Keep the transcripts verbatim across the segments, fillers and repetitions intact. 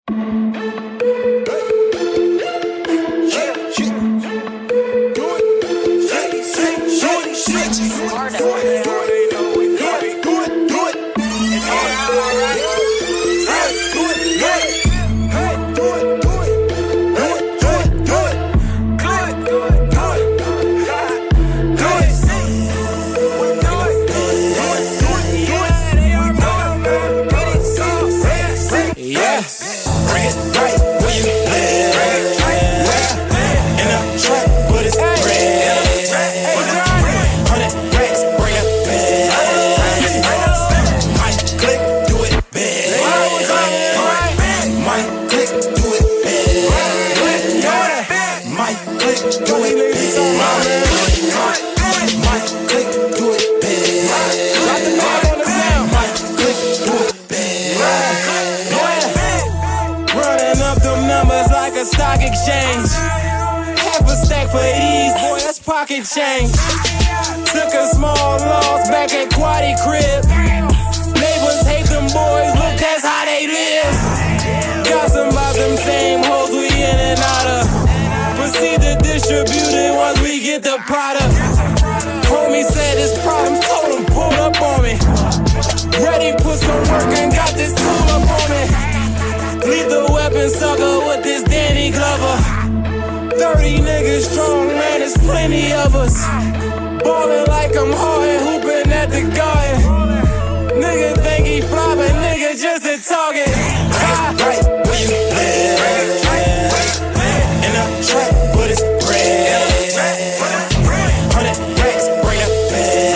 Stock exchange, half a stack for ease, boy, that's pocket change. Took a small loss back at Quaddy crib. Neighbors hate them boys, look, that's how they live. Gossip about them same hoes we in and out of. Proceed to distribute it once we get the product. Homie said his problem, told him pull up on me. Ready, put some work and got this tool up on me. Leave the weapon sucker with this Danny Glover. thirty niggas strong, man, there's plenty of us. Ballin' like I'm Harden, hooping at the garden. Nigga think he fly, but nigga just a target. Right, right where you live. In a trap, but it's bread. Hundred racks, bring up bed.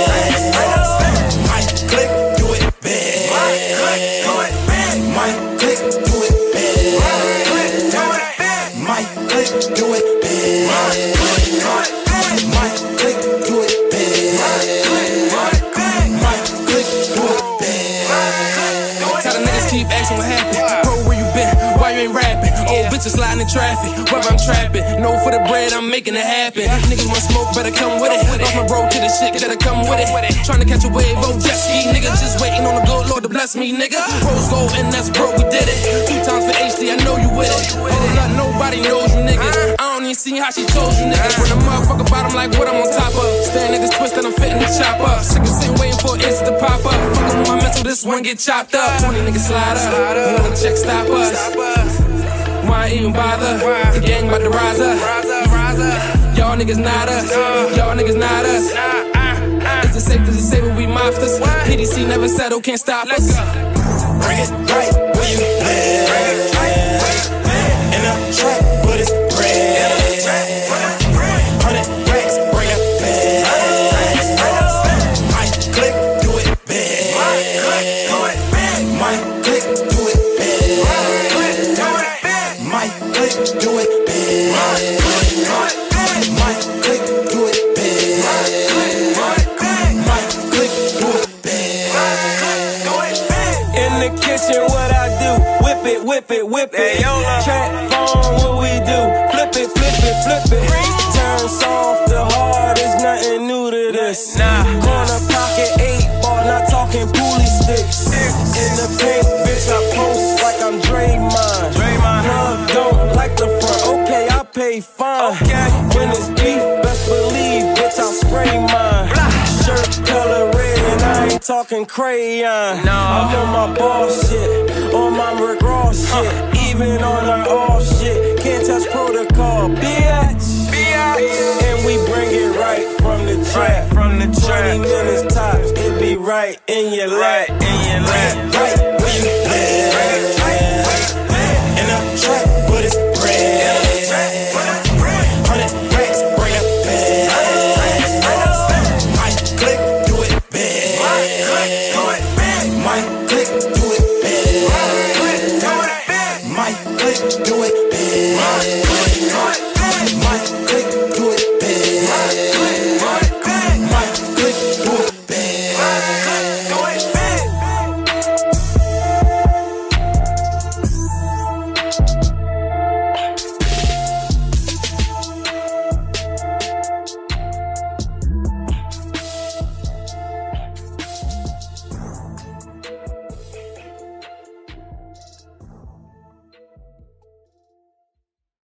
Might click, do it big. Might click, do it big. Might click, do it big. Might click, do it big. Might click, do it big. Might click, do it big. Tell the niggas keep asking what happened. Bro, where you been? Why you ain't rapping? Old bitches sliding in traffic. Whether I'm trapping, no for the bread, I'm making it happen. Niggas want smoke, better come with it. Off my road to the shit, gotta come with it. Trying to catch a wave, oh jet ski. Niggas just waiting on the good Lord to bless me, nigga. Rose gold and that's bro, we did it. Two times for H D, I know you with it. Hold up, nobody knows you niggas. I don't even see how she chose you niggas. When the motherfucker bottom like what I'm on top of. Stand niggas twist and I'm fitting the chop up. Sick of sitting waiting for it to pop up. Fucking with my mental, this one get chopped up. twenty niggas slide up. Wanna check, stop us. Why even bother? The gang bout to rise up. Y'all niggas not us. Y'all niggas not us. Is it safe? Is it safe when we mobsters? P D C never settle, can't stop us. Bring it right where you live. In a trap, but it's bread. Hundred racks, bring up bed. Might click, do it big. Might click, do it big. Might click, do it big. Might click, do it big. Might click, do it big. Might click, do it big. Might click, do it big. In the kitchen, what I do? Whip it, whip it, whip it. Trap phone, what we do? Flip it, flip it, flip it. Turn soft to hard, there's nothing new to this. Corner pocket, eight ball, not talking pulley sticks. In the pink, bitch, I post like I'm Draymond. Plug don't like the front, okay, I pay fine. When it's beef, best believe, bitch, I'll spray mine. Shirt color red and I ain't talking crayon. I'm on my boss shit, on my Rick Ross shit, even on our off shit. Can't touch protocol, bitch. And we bring it right from the trap. From the twenty minutes tops, it be right in your lap. In your lap. Right where you live. In a trap, but it's bread. Hundred racks, bring up bed. Might click, do it big. Might click, do it big. Might click, do it big. Might click, do it